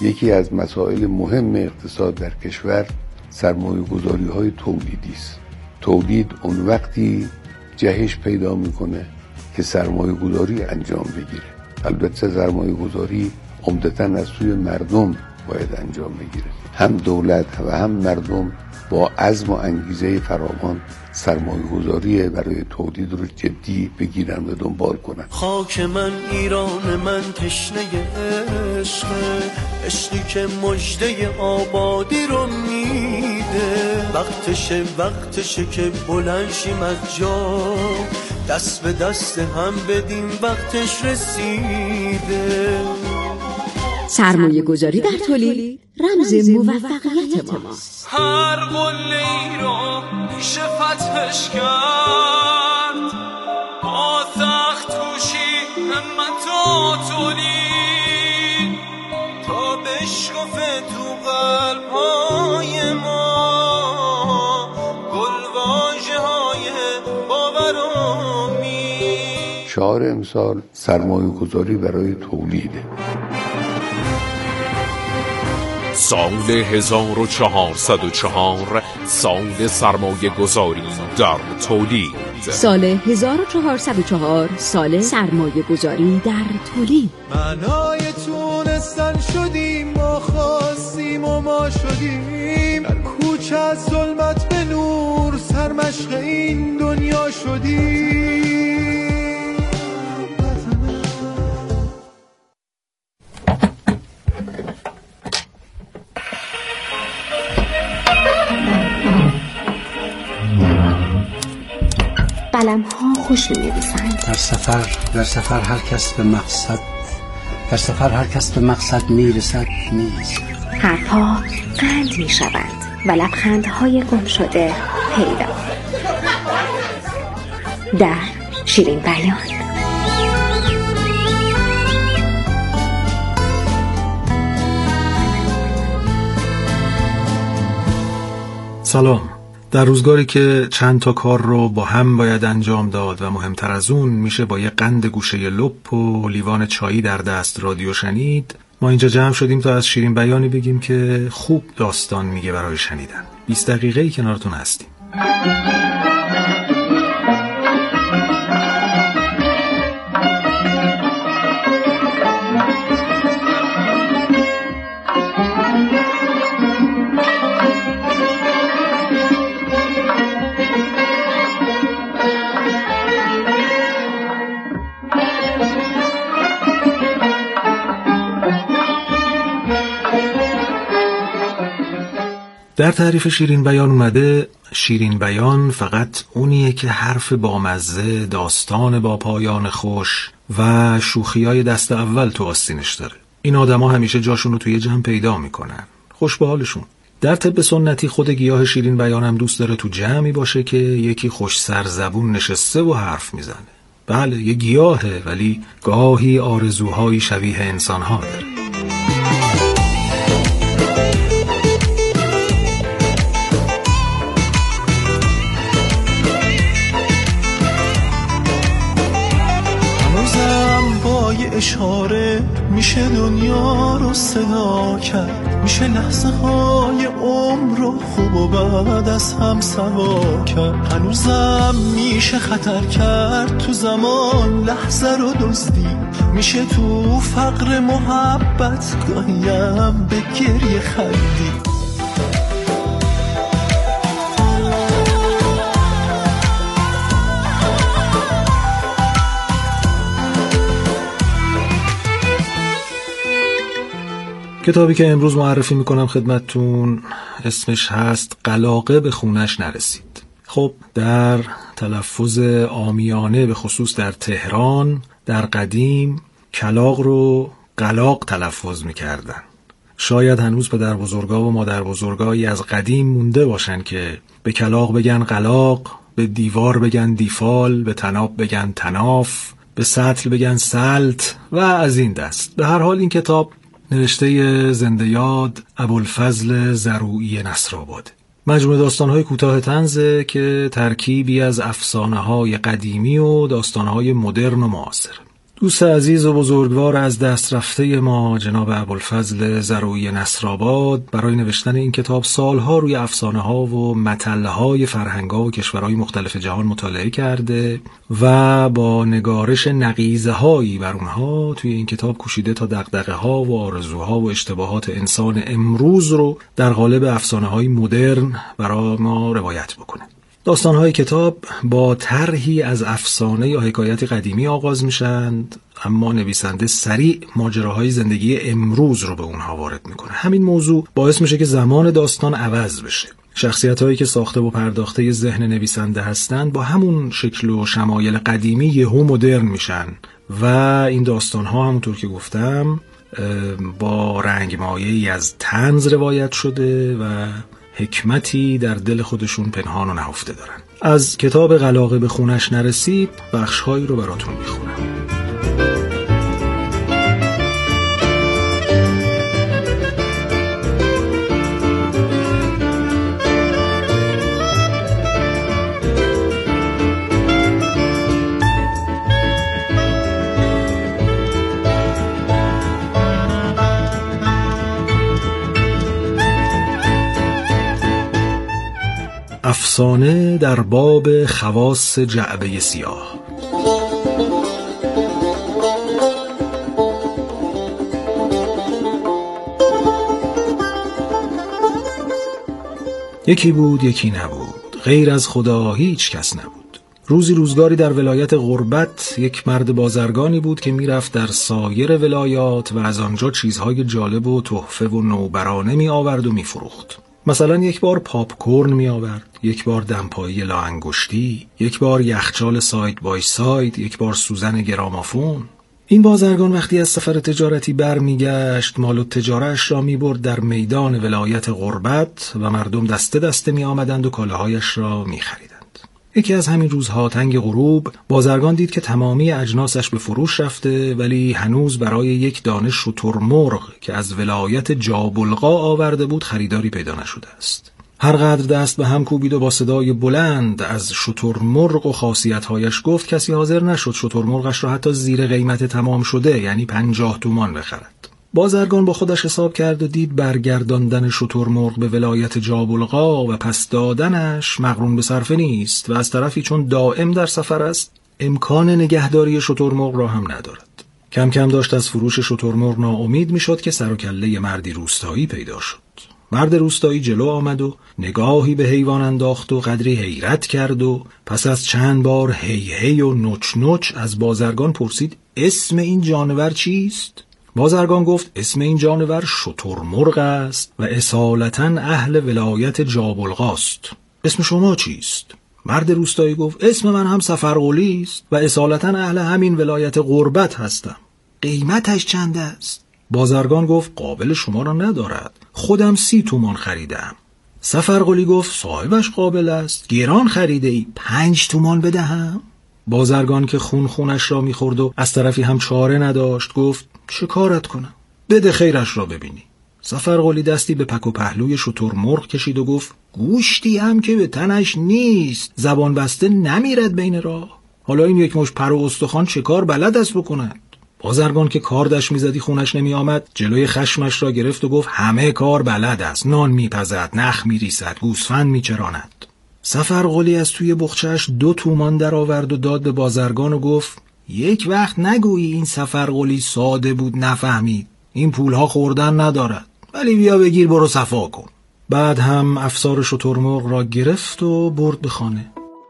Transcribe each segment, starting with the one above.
یکی از مسائل مهم اقتصاد در کشور سرمایه‌گذاری‌های تولیدی است. تولید اون وقتی جهش پیدا میکنه که سرمایه‌گذاری انجام بگیره. البته سرمایه‌گذاری عمدتاً از سوی مردم باید انجام بگیره. هم دولت و هم مردم با عزم و انگیزه فراوان سرمایه‌گذاری برای تولید رو جدی بگیرن و دنبال کنن. خاک من ایران من تشنه عشقی که مژده آبادی رو میده. وقتشه که بلند شیم از جا، دست به دست هم بدیم وقتش رسیده. سرمایه گذاری در تولید رمز موفقیت ماست. هر قله‌ای رو میشه فتحش کرد، با سخت کوشی همت و تولید تا بشکفه تو قلب‌های ما گلواژه‌های باور و امید. شعار امسال سرمایه گذاری برای تولیده. سال 1404 سال سرمایه گذاری در تولید. سال 1404 سال سرمایه گذاری در تولید. معنای تونستن شدیم، ما خواستیم و ما شدیم. در کوچه از ظلمت به نور سرمشق این دنیا شدیم. قلم‌ها خوش می‌نویسند. در سفر هر کس به مقصد میرسد نیست. حرف‌ها قند می‌شوند و لبخندهای گم شده پیدا. در شیرین بیان. سلام. در روزگاری که چند تا کار رو با هم باید انجام داد و مهمتر از اون میشه با یه قند گوشه لپ و لیوان چایی در دست رادیو شنید، ما اینجا جمع شدیم تا از شیرین بیانی بگیم که خوب داستان میگه برای شنیدن. 20 دقیقه‌ای کنارتون هستیم. در تعریف شیرین بیان اومده شیرین بیان فقط اونیه که حرف بامزه، داستان با پایان خوش و شوخیای دست اول تو آستینش داره. این آدما همیشه جاشون رو توی جمع پیدا میکنن. خوش به حالشون. در طب سنتی خود گیاه شیرین بیان هم دوست داره تو جمعی باشه که یکی خوش سرزبون نشسته و حرف میزنه. بله یه گیاهه، ولی گاهی آرزوهایی شبیه انسانها داره. اشاره میشه دنیا رو صدا کرد، میشه لحظه های عمر رو خوب و بد از هم سوا کرد. هنوزم میشه خطر کرد تو زمان، لحظه رو دزدی، میشه تو فقر محبت گاهیم به گریه خندی. کتابی که امروز معرفی میکنم خدمتتون اسمش هست قلاقه به خونش نرسید. خب در تلفظ عامیانه به خصوص در تهران در قدیم کلاغ رو قلاق تلفظ میکردن. شاید هنوز پدر بزرگا و مادر بزرگایی از قدیم مونده باشن که به کلاغ بگن قلاق، به دیوار بگن دیفال، به تناب بگن تناف، به سطل بگن سلط و از این دست. به هر حال این کتاب نوشته زنده یاد ابوالفضل زروعی نصرآباد. مجموعه داستان‌های کوتاه طنزه که ترکیبی از افسانه‌های قدیمی و داستان‌های مدرن و معاصر. دوست عزیز و بزرگوار از دست رفته ما جناب ابوالفضل زرویی نصرآباد برای نوشتن این کتاب سالها روی افسانه‌ها و متل‌های فرهنگ‌ها و کشورهای مختلف جهان مطالعه کرده و با نگارش نقیضه‌هایی بر اونها توی این کتاب کوشیده تا دغدغه‌ها و آرزوها و اشتباهات انسان امروز رو در قالب افسانه‌های مدرن برای ما روایت بکنه. داستان‌های کتاب با طرحی از افسانه یا حکایت قدیمی آغاز میشند، اما نویسنده سریع ماجراهای زندگی امروز رو به اونها وارد میکنه. همین موضوع باعث میشه که زمان داستان عوض بشه. شخصیت‌هایی که ساخته و پرداخته ذهن نویسنده هستند با همون شکل و شمایل قدیمی یهو مدرن میشن و این داستان‌ها همونطور که گفتم با رنگمایه‌ای از طنز روایت شده و حکمتی در دل خودشون پنهان و نهفته دارن. از کتاب قلاغه به خونش نرسید بخش‌هایی رو براتون میخونم. افسانه در باب خواص جعبه سیاه. یکی بود یکی نبود، غیر از خدا هیچ کس نبود. روزی روزگاری در ولایت غربت یک مرد بازرگانی بود که میرفت در سایر ولایات و از آنجا چیزهای جالب و تحفه و نوبرانه می آورد و می فروخت. مثلا یک بار پاپکورن می آورد، یک بار دمپایی لاانگشتی، یک بار یخچال ساید بای ساید، یک بار سوزن گرامافون. این بازرگان وقتی از سفر تجارتی برمیگشت، مال و تجارتش را میبرد در میدان ولایت غربت و مردم دسته دسته می آمدند و کالاهایش را می خریدند. یکی از همین روزها تنگ غروب بازرگان دید که تمامی اجناسش به فروش رفته، ولی هنوز برای یک دانه شترمرغ که از ولایت جابلقا آورده بود خریداری پیدا نشده است. هر قدر دست به هم کوبید و با صدای بلند از شترمرغ و خاصیت‌هایش گفت، کسی حاضر نشد شترمرغش را حتی زیر قیمت تمام شده یعنی 50 تومان بخرد. بازرگان با خودش حساب کرد و دید برگرداندن شترمرغ به ولایت جابلقا و پس دادنش مقرون به صرفه نیست و از طرفی چون دائم در سفر است امکان نگهداری شترمرغ را هم ندارد. کم کم داشت از فروش شترمرغ ناامید میشد که سر و کله مردی روستایی پیدا شد. مرد روستایی جلو آمد و نگاهی به حیوان انداخت و قدری حیرت کرد و پس از چند بار هی هی و نوچ نوچ از بازرگان پرسید اسم این جانور چیست؟ بازرگان گفت اسم این جانور شترمرغ است و اصالتاً اهل ولایت جابلقاست. اسم شما چیست؟ مرد روستایی گفت اسم من هم سفرقلی است و اصالتاً اهل همین ولایت غربت هستم. قیمتش چند است؟ بازرگان گفت قابل شما را ندارد، خودم 30 تومان خریدم. سفرقلی گفت صاحبش قابل است، گران خریده ای، 5 تومان بدهم؟ بازرگان که خونش را میخورد و از طرفی هم چاره نداشت گفت چه کارت کنم؟ بده خیرش را ببینی. سفرقلی دستی به پک و پهلوی شترمرغ کشید و گفت گوشتی هم که به تنش نیست، زبان بسته نمیرد بین راه. حالا این یک مش پر و استخوان چه کار بلد است بکند؟ بازرگان که کاردش میزدی خونش نمی آمد جلوی خشمش را گرفت و گفت همه کار بلد است، نان میپزد، نخ میریسد، گوسفند میچراند. سفرقلی از توی بخچه‌اش 2 تومان در آورد و داد به بازرگان و گفت یک وقت نگویی این سفرقلی ساده بود نفهمید، این پولها خوردن ندارد، ولی بیا بگیر برو صفا کن. بعد هم افسار شترمرغ را گرفت و برد به خانه.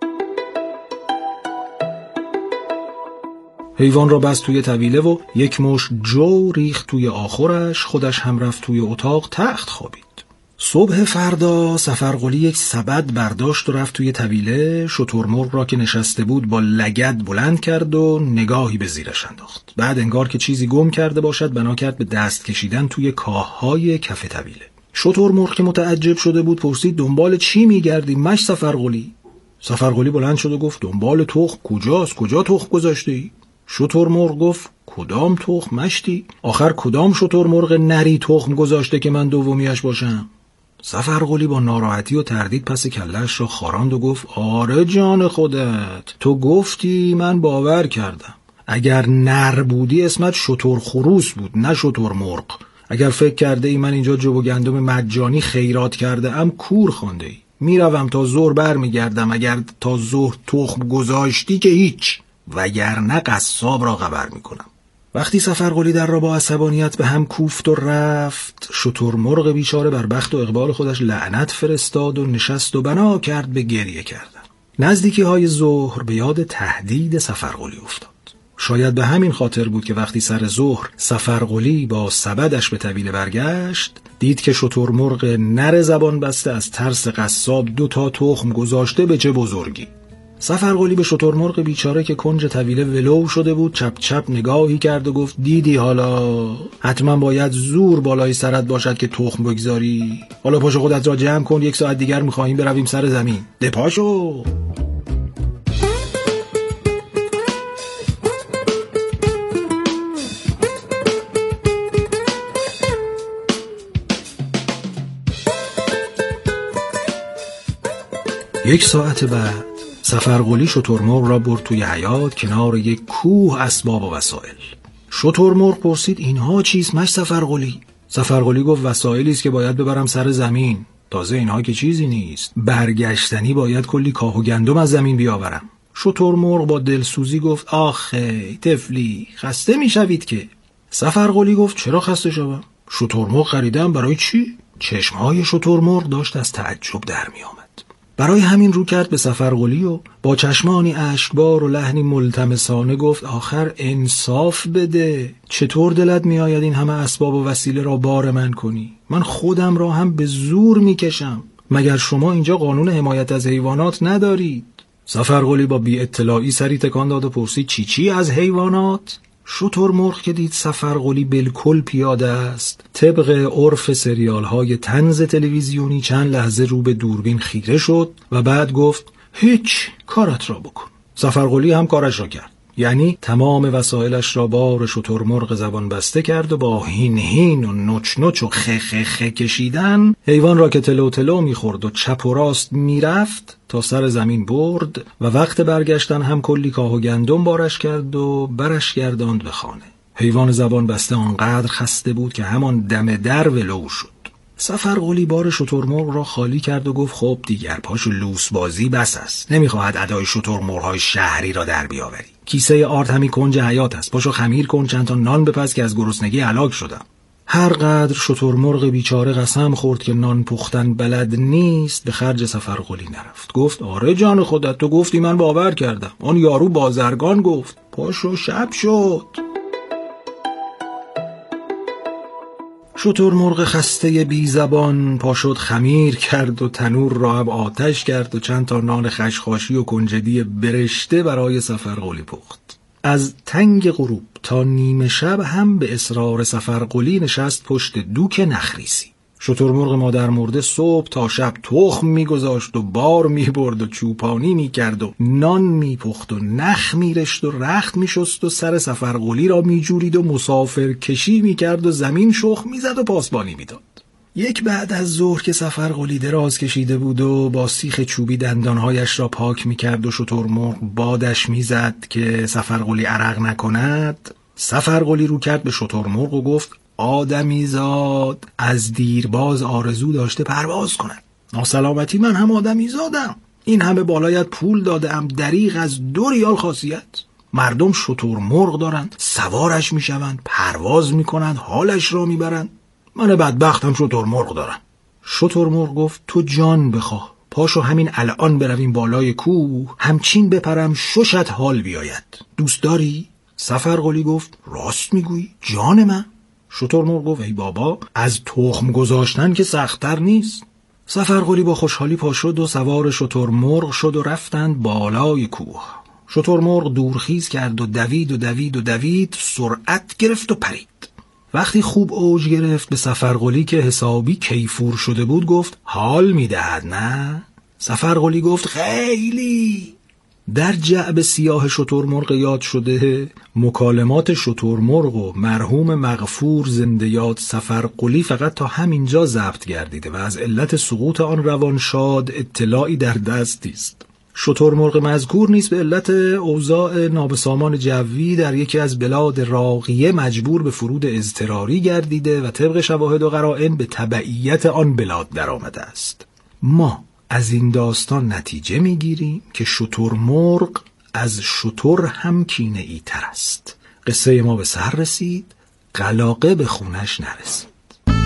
حیوان را بست توی طویله و یک مشت جو ریخت توی آخرش، خودش هم رفت توی اتاق تخت خوابید. صبح فردا سفرقلی یک سبد برداشت و رفت توی طویله، شترمرغ را که نشسته بود با لگد بلند کرد و نگاهی به زیرش انداخت. بعد انگار که چیزی گم کرده باشد بنا کرد به دست کشیدن توی کاههای کف طویله. شترمرغ که متعجب شده بود پرسید دنبال چی میگردی مش سفرقلی؟ سفرقلی بلند شد و گفت دنبال تخم. کجاست؟ کجا تخم گذاشتی؟ شترمرغ گفت کدام تخم مشتی؟ آخر کدام شترمرغ نری تخم گذاشته که من دومیش باشم؟ سفرقلی با ناراحتی و تردید پس کله‌اش را خاراند و گفت آره جان خودت، تو گفتی من باور کردم، اگر نر بودی اسمت شتر خروس بود، نه شتر مرغ. اگر فکر کرده ای من اینجا جوب و گندم مجانی خیرات کرده ام، کور خونده ای. میروم تا ظهر بر میگردم، اگر تا ظهر تخم گذاشتی که هیچ، وگرنه قصاب را خبر میکنم. وقتی سفرقلی در را با عصبانیت به هم کوفت و رفت، شترمرغ بیچاره بر بخت و اقبال خودش لعنت فرستاد و نشست و بنا کرد به گریه کردن. نزدیکی های ظهر به یاد تهدید سفرقلی افتاد. شاید به همین خاطر بود که وقتی سر ظهر سفرقلی با سبدش به طویله برگشت، دید که شترمرغ نر زبان بسته از ترس قصاب 2 تخم گذاشته به چه بزرگی. سفرقلی به شترمرغ بیچاره که کنج طویله ولو شده بود چپ چپ نگاهی کرد و گفت دیدی حالا حتما باید زور بالای سرت باشد که تخم بگذاری. حالا پاشو خودت را جمع کن، 1 ساعت دیگر میخواهیم برویم سر زمین. ده پاشو. یک ساعت بعد سفرقلی شترمرغ را برد توی حیاط کنار یک کوه اسباب و وسایل. شترمرغ پرسید اینها چیست مش سفرقلی؟ سفرقلی گفت وسایلی است که باید ببرم سر زمین. تازه اینها که چیزی نیست، برگشتنی باید کلی کاه و گندم از زمین بیاورم. شترمرغ با دلسوزی گفت آخه طفلی خسته میشوید که. سفرقلی گفت چرا خسته شوم؟ شترمرغ خریدم برای چی؟ چشمهای شترمرغ داشت از تعجب در می آمد. برای همین رو کرد به سفرقلی و با چشمانی اشکبار و لحنی ملتمسانه گفت آخر انصاف بده. چطور دلت می آید این همه اسباب و وسیله را بار من کنی؟ من خودم را هم به زور می کشم. مگر شما اینجا قانون حمایت از حیوانات ندارید؟ سفرقلی با بی اطلاعی سری تکان داد و پرسید چی از حیوانات؟ شترمرغ که دید سفرقلی بالکل پیاده است، طبق عرف سریال های طنز تلویزیونی چند لحظه رو به دوربین خیره شد و بعد گفت هیچ، کارت را بکن. سفرقلی هم کارش را کرد، یعنی تمام وسایلش را بار شترمرغ زبان بسته کرد و با هین هین و نوچ نوچ و خه خه خه کشیدن حیوان را که تلو تلو میخورد و چپ و راست میرفت تا سر زمین برد و وقت برگشتن هم کلی کاه و گندم بارش کرد و برش گرداند به خانه. حیوان زبان بسته آنقدر خسته بود که همان دم در ولو شد. سفرقلی بار شترمرغ را خالی کرد و گفت خب دیگر پاشو لوس بازی بس است. نمیخواهد ادای شترمرغ‌های شهری را در بیاوری. کیسه آرد همی کنج حیاط است. پاشو خمیر کن چند تا نان بپز که از گرسنگی هلاک شدم. هر قدر شترمرغ بیچاره قسم خورد که نان پختن بلد نیست، به خرج سفرقلی نرفت. گفت آره جان خودت، تو گفتی من باور کردم. آن یارو بازرگان گفت. پاشو شب شد. شترمرغ خسته بی زبان پاشد خمیر کرد و تنور را هم آتش کرد و چند تا نان خشخاشی و کنجدی برشته برای سفرقلی پخت. از تنگ غروب تا نیمه شب هم به اصرار سفرقلی نشست پشت دوک نخریسی. شترمرغ مادر مرده صبح تا شب تخم میگذاشت و بار میبرد و چوپانی میکرد و نان میپخت و نخ میرشت و رخت میشست و سر سفرقلی را میجورید و مسافر کشی میکرد و زمین شخم میزد و پاسبانی میداد. یک بعد از ظهر که سفرقلی دراز کشیده بود و با سیخ چوبی دندانهایش را پاک میکرد و شترمرغ بادش میزد که سفرقلی عرق نکند، سفرقلی رو کرد به شترمرغ و گفت آدمیزاد از دیرباز آرزو داشته پرواز کند. ناسلامتی من هم آدمیزادم. این همه بالایت پول دادم دریغ از 2 ریال خاصیت. مردم شترمرغ دارند، سوارش میشوند، پرواز میکنند، حالش را میبرند. من بدبختم شترمرغ دارم. شترمرغ گفت تو جان بخواه، پاشو همین الان برویم بالای کوه، همچین بپرم ششت حال بیاید. دوست داری؟ سفرقلی گفت راست میگویی جان من. شترمرغ گفت ای بابا، از تخم گذاشتن که سخت‌تر نیست. سفرقلی با خوشحالی پا شد و سوار شترمرغ شد و رفتند بالای کوه. شترمرغ دورخیز کرد و دوید، سرعت گرفت و پرید. وقتی خوب اوج گرفت به سفرقلی که حسابی کیفور شده بود گفت حال میدهد نه؟ سفرقلی گفت خیلی. در جعب سیاه شترمرغ یاد شده مکالمات شترمرغ و مرحوم مغفور زنده یاد سفرقلی فقط تا همینجا ضبط گردیده و از علت سقوط آن روانشاد اطلاعی در دست نیست. شترمرغ مذکور نیز به علت اوضاع نابسامان جوی در یکی از بلاد راقیه مجبور به فرود اضطراری گردیده و طبق شواهد و قرائن به تبعیت آن بلاد درآمده است. ما از این داستان نتیجه میگیریم که شترمرغ از شتر هم کینه‌ای تر است. قصه ما به سر رسید، قلاقه به خونش نرسید.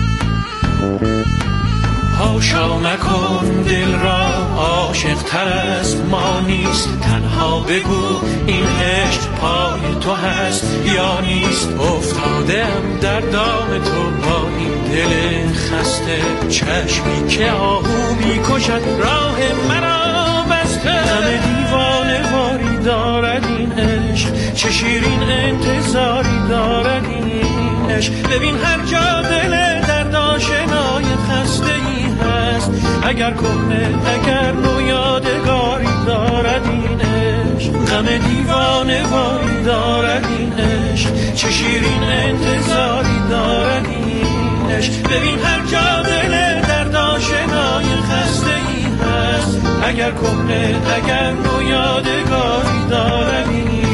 هاشا مکن دل را عاشق تر از ما نیست، تنها بگو این عشق پای تو هست یا نیست. افتادم در دام تو با این دل خسته، چشمی که آهو میکشد راه مرا بسته. همه دیوانه واری دارد این عشق، چه شیرین انتظاری دارد این عشق. ببین هر جا دل درد آشنای خسته ای هست، اگر کهنه اگر نو یادگاری دارد این عشق. غم دیوانه واری دارد این عشق، چه شیرین انتظاری دارد این عشق. ببین هر جا دل درد آشنای خسته ای هست، اگر کهنه اگر نو یادگاری دارد این عشق.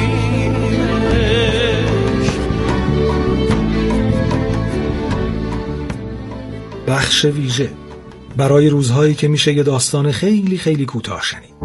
بخش ویژه برای روزهایی که میشه یه داستان خیلی خیلی کوتاه شنید.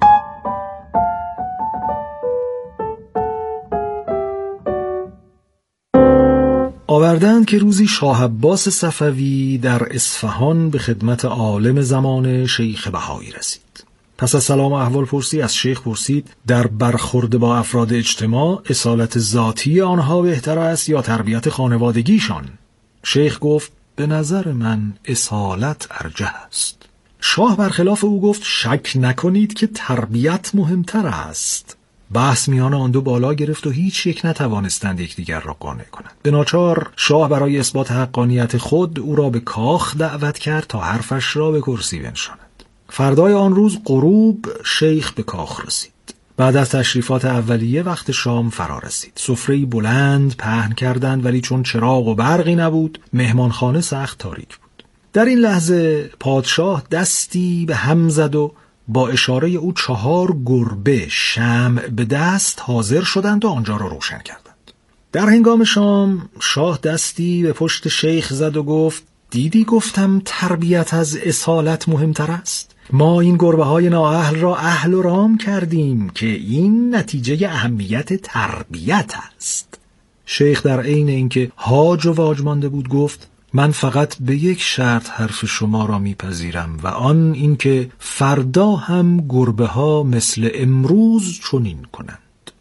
آوردند که روزی شاه عباس صفوی در اصفهان به خدمت عالم زمان شیخ بهایی رسید. پس از سلام و احوال پرسی از شیخ پرسید در برخورد با افراد اجتماع اصالت ذاتی آنها بهتر است یا تربیت خانوادگیشان؟ شیخ گفت به نظر من اصالت ارجح است. شاه برخلاف او گفت شک نکنید که تربیت مهمتر است. بحث میان آن دو بالا گرفت و هیچ یک نتوانستند یکدیگر را قانع کنند. به ناچار شاه برای اثبات حقانیت خود او را به کاخ دعوت کرد تا حرفش را به کرسی بنشاند. فردای آن روز غروب شیخ به کاخ رسید. بعد از تشریفات اولیه وقت شام فرا رسید. سفره‌ای بلند پهن کردند ولی چون چراغ و برقی نبود مهمانخانه سخت تاریک بود. در این لحظه پادشاه دستی به هم زد و با اشاره او 4 گربه شمع به دست حاضر شدند و آنجا را روشن کردند. در هنگام شام شاه دستی به پشت شیخ زد و گفت دیدی گفتم تربیت از اصالت مهمتر است؟ ما این گربه های نااهل را اهل و رام کردیم که این نتیجه اهمیت تربیت است. شیخ در عین اینکه هاج و واج مانده بود گفت من فقط به یک شرط حرف شما را میپذیرم و آن اینکه فردا هم گربه ها مثل امروز چنین کنند.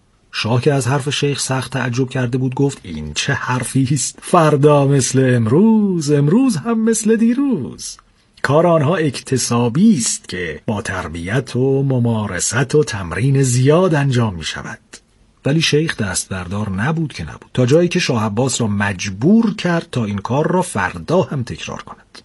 شاه که از حرف شیخ سخت تعجب کرده بود گفت این چه حرفی است؟ فردا مثل امروز، امروز هم مثل دیروز. کار آنها اکتسابی است که با تربیت و ممارست و تمرین زیاد انجام می شود. ولی شیخ دست بردار نبود که نبود، تا جایی که شاه عباس را مجبور کرد تا این کار را فردا هم تکرار کند.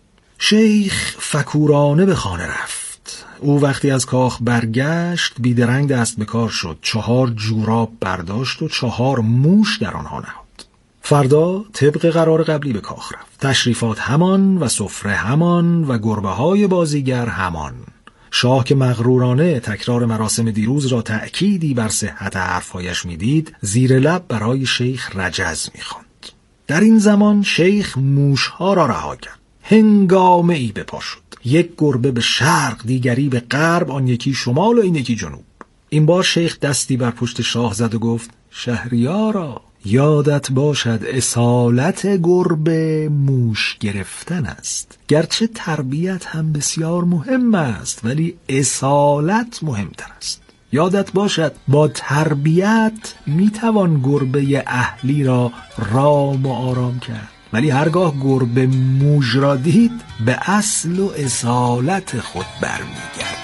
شیخ فکورانه به خانه رفت. او وقتی از کاخ برگشت بیدرنگ دست به کار شد. 4 جوراب برداشت و 4 موش در آنها نهاد. فردا طبق قرار قبلی به کاخ رفت. تشریفات همان و سفره همان و گربه های بازیگر همان. شاه که مغرورانه تکرار مراسم دیروز را تأکیدی بر صحت حرفایش میدید زیر لب برای شیخ رجز میخواند. در این زمان شیخ موشها را رها کرد. هنگامه ای به پا شد. یک گربه به شرق، دیگری به غرب، آن یکی شمال و این یکی جنوب. این بار شیخ دستی بر پشت شاه زد و گفت شهریارا یادت باشد اصالت گربه موش گرفتن است. گرچه تربیت هم بسیار مهم است ولی اصالت مهمتر است. یادت باشد با تربیت میتوان گربه اهلی را رام و آرام کرد، ولی هرگاه گربه موش را دید به اصل و اصالت خود برمیگرد.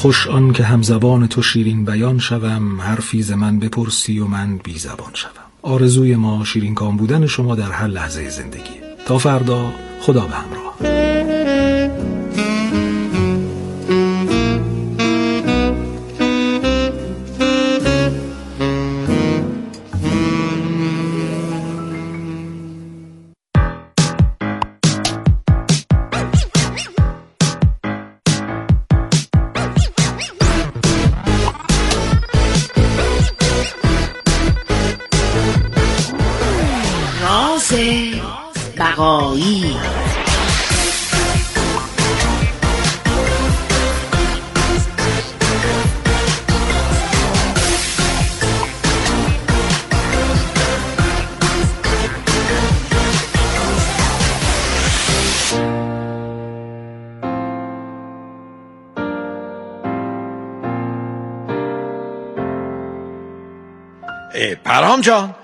خوش آن که همزبان تو شیرین بیان شوم، حرفی ز من بپرسی و من بی زبان شوم. آرزوی ما شیرین کام بودن شما در هر لحظه زندگی. تا فردا، خدا به همراه. بقایی. پرهام جان،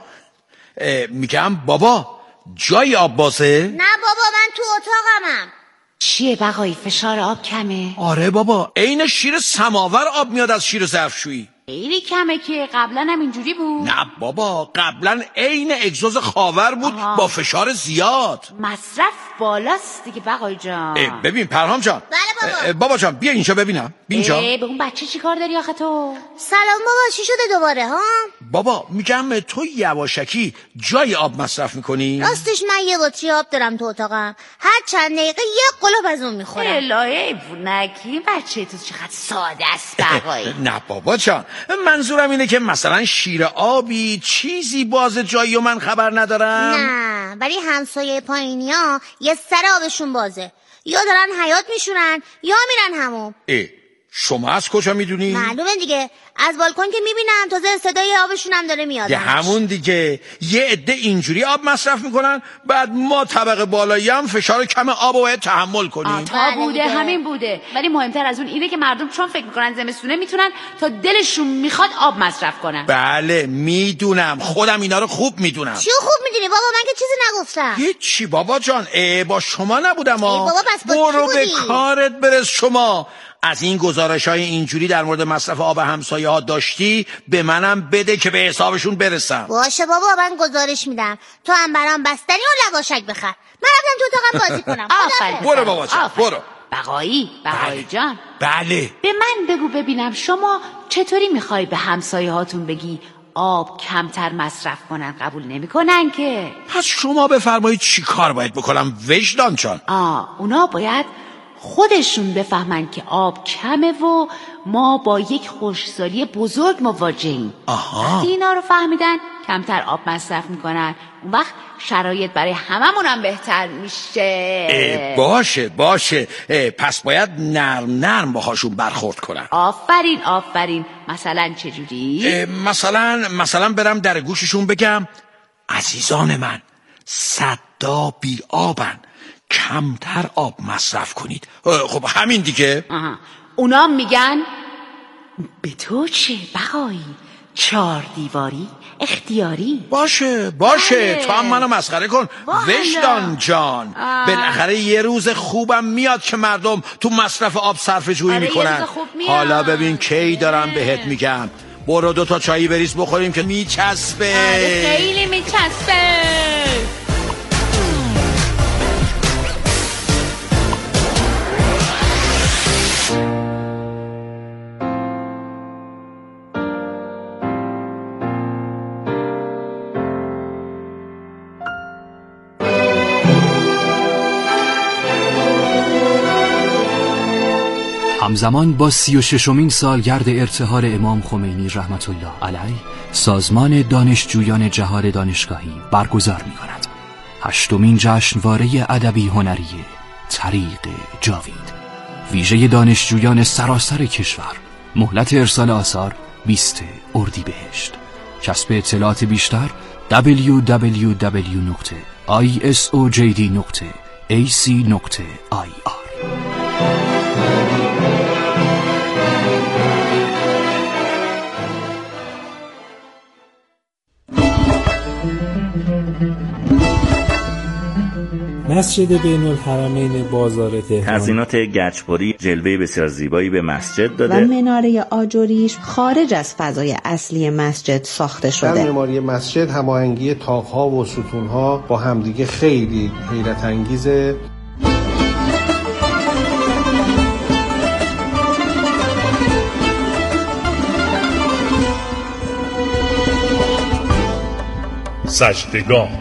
میگم بابا جای آب بازه؟ نه بابا، من تو اتاقمم. چیه بقایی، فشار آب کمه؟ آره بابا، عین شیر سماور آب میاد از شیر ظرفشویی. خیلی کمه که قبلا هم اینجوری بود. نه بابا، قبلا عین اگزوز خاور بود. با فشار زیاد. مصرف بالاست دیگه بقای جان. ببین پرهام جان. بله بابا جان بیا اینجا ببینم. اینجا. به اون بچه چی کار داری آخه تو؟ سلام بابا، چی شده دوباره ها؟ بابا میگم تو یواشکی جای آب مصرف میکنی؟ راستش من یه بطری آب دارم تو اتاقم، هر چند دقیقه یه قلوب از اون میخورم. الهی بونکی، بچه تو چقدر ساده است بقایی. نه بابا جان، منظورم اینه که مثلا شیر آبی چیزی باز جایی و من خبر ندارم. نه، ولی همسایه پایینی ها یه سر آبشون بازه، یا دارن حیاط میشورن یا میرن حموم. شما از کجا میدونی؟ معلومه دیگه، از بالکن که میبینم تازه صدای آبشون هم داره میاد. همون دیگه، یه عده اینجوری آب مصرف میکنن، بعد ما طبقه بالایی هم فشار کم آب رو باید تحمل کنیم. تا بوده همین بوده، ولی مهمتر از اون اینه که مردم چون فکر میکنن زمستونه میتونن تا دلشون میخواد آب مصرف کنن. بله میدونم، خودم اینا رو خوب میدونم. چیو خوب میدونی بابا؟ من که چیزی نگفتم. هیچی بابا جان، با شما نبودم. بابا پس برو به کارت برس. شما از این گزارش‌های اینجوری در مورد مصرف آب همسایه ها داشتی، به منم بده که به حسابشون برسم. باشه بابا، من گزارش میدم. تو هم برام بستنی و لواشک بخر. من رفتم تو اتاقم بازی کنم. برو بابا جان، برو. بقایی جان. بله. به من بگو ببینم، شما چطوری میخوای به همسایه هاتون بگی آب کمتر مصرف کنن؟ قبول نمیکنن که. پس شما بفرمایید چی کار باید بکنم وجدان جان؟ اونا باید خودشون بفهمن که آب کمه و ما با یک خشکسالی بزرگ مواجهیم. وقتی اینا رو فهمیدن کمتر آب مصرف میکنن، اون وقت شرایط برای هممون هم بهتر میشه. باشه. پس باید نرم باهاشون برخورد کنن. آفرین. مثلا چجوری؟ مثلا برم در گوششون بگم عزیزان من، صدا بی آبن، کمتر آب مصرف کنید. خب همین دیگه. اونا میگن به تو چه بقایی؟ 4 دیواری اختیاری. باشه تو هم منو مسخره کن وجدان جان. بالاخره یه روز خوبم میاد که مردم تو مصرف آب صرفه جویی میکنن. حالا ببین کی دارم بهت میگم، برو 2 تا چایی بریز بخوریم که میچسبه. خیلی میچسبه. همزمان با 36مین سالگرد ارتحال امام خمینی رحمت الله علیه، سازمان دانشجویان جهاد دانشگاهی برگزار می‌کند 8مین جشنواره ادبی هنری طریق جاوید. ویژه دانشجویان سراسر کشور. مهلت ارسال آثار 20 اردیبهشت. کسب اطلاعات بیشتر www.isojd.ac.ir. مسجد بین الحرمین بازار تهران. تزیینات گچبری جلوه بسیار زیبایی به مسجد داده و مناره آجریش خارج از فضای اصلی مسجد ساخته شده. در معماری مسجد هماهنگی طاق‌ها و ستون‌ها با همدیگه خیلی حیرت انگیزه. سجدگاه.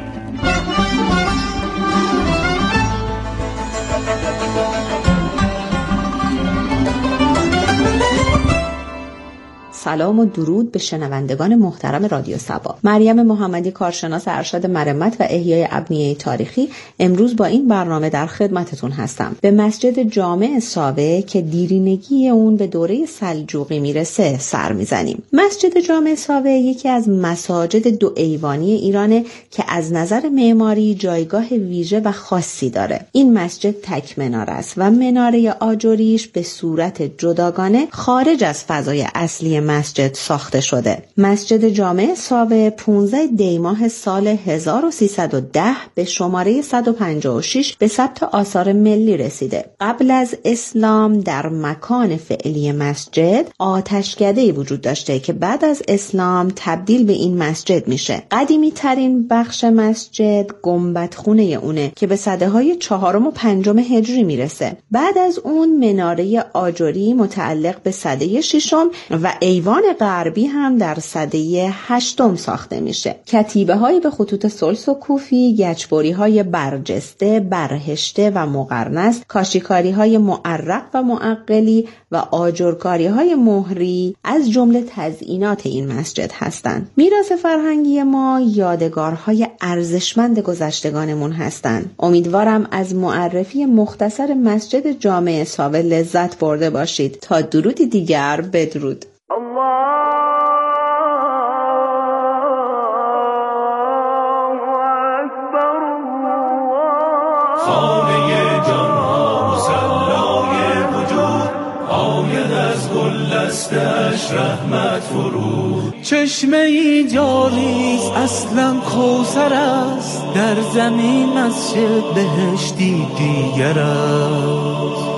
سلام و درود به شنوندگان محترم رادیو صبا. مریم محمدی، کارشناس ارشد مرمت و احیای ابنیه تاریخی، امروز با این برنامه در خدمتتون هستم. به مسجد جامع ساوه که دیرینگی اون به دوره سلجوقی میرسه سر میزنیم. مسجد جامع ساوه یکی از مساجد دو ایوانی ایرانه که از نظر معماری جایگاه ویژه و خاصی داره. این مسجد تک مناره است و مناره آجریش به صورت جداگانه خارج از فضای اصلی مسجد ساخته شده. مسجد جامع ساوه 15 دی ماه سال 1310 به شماره 156 به ثبت آثار ملی رسیده. قبل از اسلام در مکان فعلی مسجد آتشکده‌ای وجود داشته که بعد از اسلام تبدیل به این مسجد میشه. قدیمی ترین بخش مسجد گنبدخونه اونه که به سده‌های 4 و 5 هجری میرسه. بعد از اون مناره آجری متعلق به سده 6 و ایوان غربی هم در سده 8 ساخته میشه. کتیبه هایی به خطوط ثلث و کوفی، گچبری های برجسته، برهشته و مقرنس، کاشیکاری های معرق و معقلی و آجرکاری های مهری از جمله تزیینات این مسجد هستند. میراث فرهنگی ما یادگارهای ارزشمند گذشتگانمون هستند. امیدوارم از معرفی مختصر مسجد جامع ساوه لذت برده باشید. تا درودی دیگر بدرود. خانه جانها مسلای وجود آید از گل دستش رحمت فرود. چشمه ای جاریست اصلا کوثر است، در زمین مسجد بهشتی دیگر است.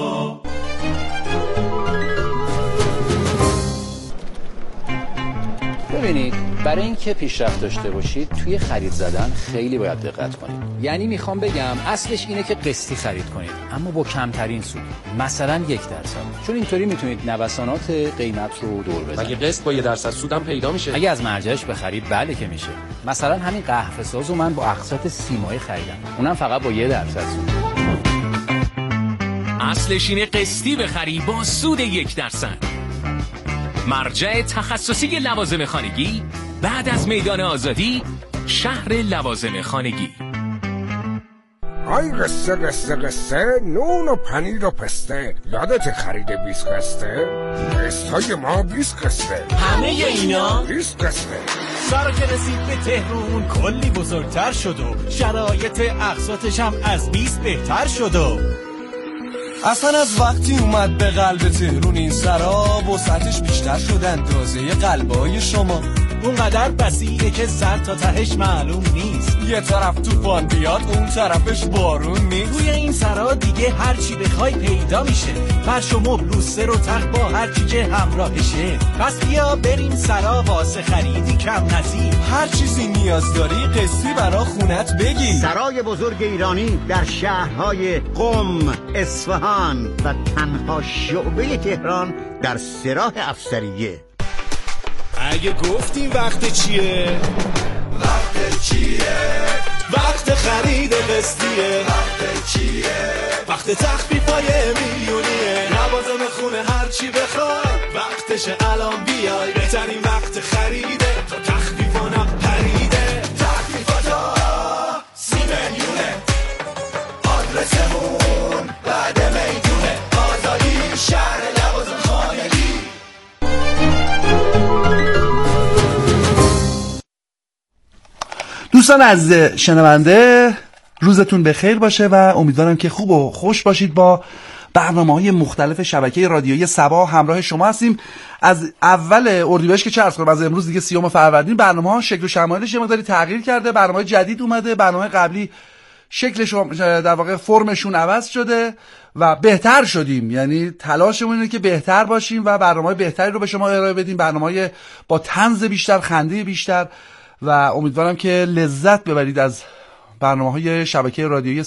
ببینید، برای اینکه پیشرفت داشته باشید توی خرید زدن خیلی باید دقت کنید. یعنی میخوام بگم اصلش اینه که قسطی خرید کنید، اما با کمترین سود، مثلا 1%، چون اینطوری میتونید نوسانات قیمت رو دور بزنید. مگه قسط با 1% سود هم پیدا میشه؟ اگه از مرجعش بخرید بله که میشه. مثلا همین قهوه سازو من با اقساط 30 ماهه خریدم، اونم فقط با 1% سود. اصلش اینه قسطی بخری با سود 1%. مرجع تخصصی لوازم خانگی بعد از میدان آزادی، شهر لوازم خانگی. آی قصه قصه قصه، نون و پنیر و پسته، یادت خرید 20 قسطه؟ قسطای ما 20 قسطه، همه اینا 20 قسطه. سارا که رسید به تهرون کلی بزرگتر شد و شرایط اقساطش هم از 20 بهتر شد و اصلا از وقتی اومد به قلب تهرون این سرا وسعتش بیشتر شد اندازه قلبای شما. اونقدر بسیعه که سر تا تهش معلوم نیست، یه طرف طوفان بیاد اون طرفش بارون نیست. توی این سرا دیگه هر چی بخوای پیدا میشه، فرش و مبل و سر و تخت با هر چی که همراهشه. پس بیا بریم سرا واسه خریدی کم نظیر، هر چیزی نیاز داری قسطی برا خونت بگی. سرای بزرگ ایرانی در شهرهای قم، اصفهان و تنها شعبه تهران در سراح افسریه. اگه گفتیم وقت چیه؟ وقت چیه؟ وقت خرید قسطیه. وقت چیه؟ وقت تخفیفای میلیونیه. لوازم خونه هر چی بخوای وقتشه الان بیای، بهترین وقت خریده تا تخفیفانم پریده. تخفیفاتا 30 میلیونه، آدرسمون بعد میدونه، آزادی شهر لوازم خانگی. دوستان عزیز شنونده، روزتون بخیر باشه و امیدوارم که خوب و خوش باشید. با برنامه‌های مختلف شبکه رادیویی صبا همراه شما هستیم. از اول اردیبهشت که چه عرض کنم، از امروز دیگه 30 فروردین برنامه‌ها شکل و شمایلش یه مقداری تغییر کرده. برنامه جدید اومده. برنامه قبلی شکلشون در واقع فرمشون عوض شده و بهتر شدیم. یعنی تلاشمون اینه که بهتر باشیم و برنامه‌های بهتری رو به شما ارائه بدیم، برنامه‌های با طنز بیشتر، خنده بیشتر و امیدوارم که لذت ببرید از برنامه‌های شبکه رادیویی